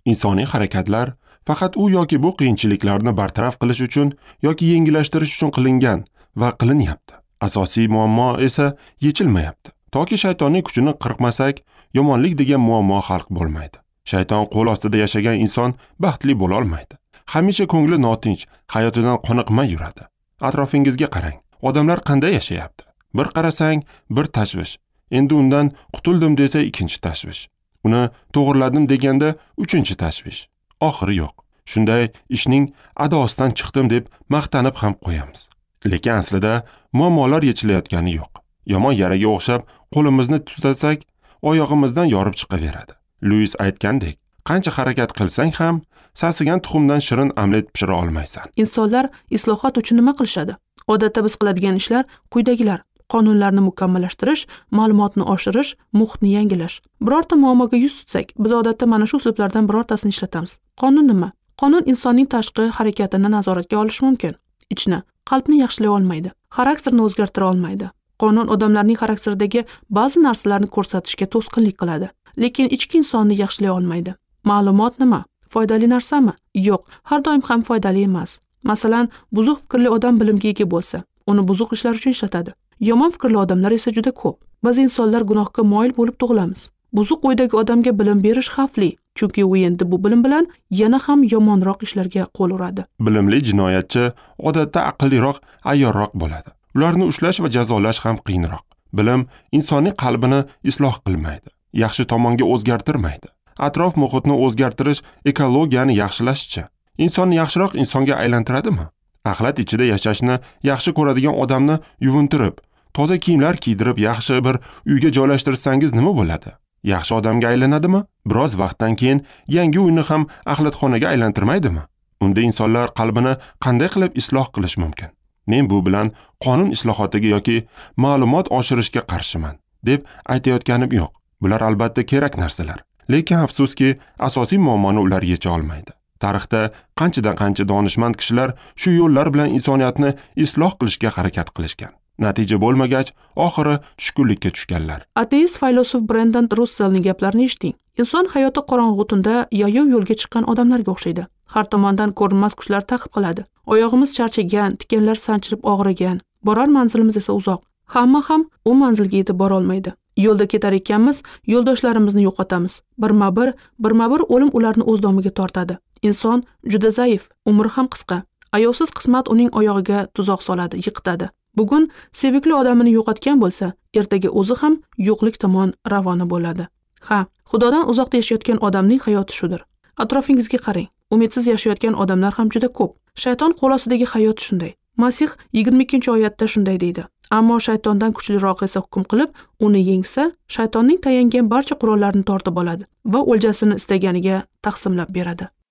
Insoniy harakatlar faqat u yoki bu qiyinchiliklarni bartaraf qilish uchun yoki yengillashtirish uchun qilingan va qilinyapti. Asosiy muammo esa yechilmayapti. Toki shaytonning kuchini qirqmasak, yomonlik degan muammo hal bo'lmaydi. Shayton qo'l ostida yashagan inson baxtli bo'la olmaydi. Hamisha ko'ngli notinch, hayotidan qoniqmay yuradi. Atrofingizga qarang. Odamlar qanday yashayapti? Bir qarasang, bir tashvish. Endi undan qutuldim desa ikkinchi tashvish. Uni to'g'riladim deganda uchinchi tashvish. Oxiri yo'q. Shunday ishning adosidan chiqdim deb maqtanib ham qo'yamiz. Lekin aslida muammolar yechilayotgani yo'q. Yomon yaraga o'xshab qo'limizni tuzatsak, oyog'imizdan yorib chiqaveradi. Luis aytgandek, qancha harakat qilsang ham sasigan tuxumdan shirin omlet pishira olmaysan. Insonlar islohot uchun nima qilishadi? Odatda biz qiladigan ishlar quyidagilar: qonunlarni mukammallashtirish, ma'lumotni oshirish, muhitni yangilash. Birorta muammoga yuz tutsak, biz odatda mana shu uslublardan birortasini ishlatamiz. Qonun nima? Qonun insonning tashqi harakatini nazoratga olishi mumkin. Ichni, qalbni yaxshilay olmaydi. Xarakterni o'zgartira olmaydi. Qonun odamlarning xarakteridagi ba'zi narsalarni ko'rsatishga to'sqinlik qiladi, lekin ichki insonni yaxshilay olmaydi. Ma'lumot nima? Foydali narsami? Yo'q, har doim ham foydali emas. Masalan, buzuq fikrli odam bilimga ega bo'lsa, uni buzuq ishlar uchun ishlatadi. Yomon fikrli odamlar esa juda ko'p. Biz insonlar gunohga moyil bo'lib tug'ilamiz. Buzuq o'ydagi odamga bilim berish xavfli, chunki u endi bu bilim bilan yana ham yomonroq ishlarga qo'l uradi. Bilimli jinoyatchi odatda aqlliroq, ayyorroq bo'ladi. Ularni ushlash va jazolash ham qiyinroq. Bilim insoniy qalbini isloh qilmaydi, yaxshi tomonga o'zgartirmaydi. Atrof muhitni o'zgartirish ekologiyani yaxshilashchi? Insonni yaxshiroq insonga aylantiradimi? Axlat ichida yashashni yaxshi ko'radigan odamni yuvuntirib, toza kiyimlar kiydirib yaxshi bir uyga joylashtirsangiz nima bo'ladi? Yaxshi odamga aylanadimi? Biroz vaqtdan keyin yangi uyni ham axlatxonaga aylantirmaydimi? Unda insonlar qalbini qanday qilib isloh qilish mumkin? Men bu bilan qonun islohotiga yoki ma'lumot oshirishga qarshiman deb aytayotganim yo'q. Bular albatta kerak narsalar. Lekin afsuski, asosiy muammoni ular yecha olmaydi. Tarixda qanchadan qancha donishmand kishilar shu yo'llar bilan insoniyatni isloh qilishga harakat qilishgan. Natija bo'lmagach, oxiri tushkunlikka tushganlar. Ateist filosof Brendan Russellning gaplarini eshiting. Inson hayoti qorong'u tunda yayov yo'lga chiqqan odamlarga o'xshaydi. Har tomondan ko'rinmas kuchlar ta'qib qiladi. Oyog'imiz charchagan, tikanlar sanchilib og'rigan, borar manzilimiz esa uzoq. Hamma ham u manzilga yetib bora olmaydi. Yo'lda ketar ekanmiz, yo'ldoshlarimizni yo'qotamiz. Birma-bir o'lim ularni o'z domiga tortadi. Inson juda zaif, umri ham qisqa. Ayovsiz qismat uning oyog'iga tuzoq soladi, yiqitadi. Bugun sevikli odamini yo'qotgan bo'lsa, ertaga o'zi ham yo'qlik tomon ravona bo'ladi. Ha, Xudodan uzoqda yashayotgan odamning hayoti shudir. Atrofingizga qarang. Umidsiz yashayotgan odamlar ham juda ko'p. Shayton qo'l ostidagi hayot shunday. Masih 22-oyatda shunday deydi. Ammo shaytondan kuchliroq esa hukm qilib, uni yengsa, shaytonning tayangan barcha qurollarni tortib oladi va o'ljasini istaganiga taqsimlab beradi.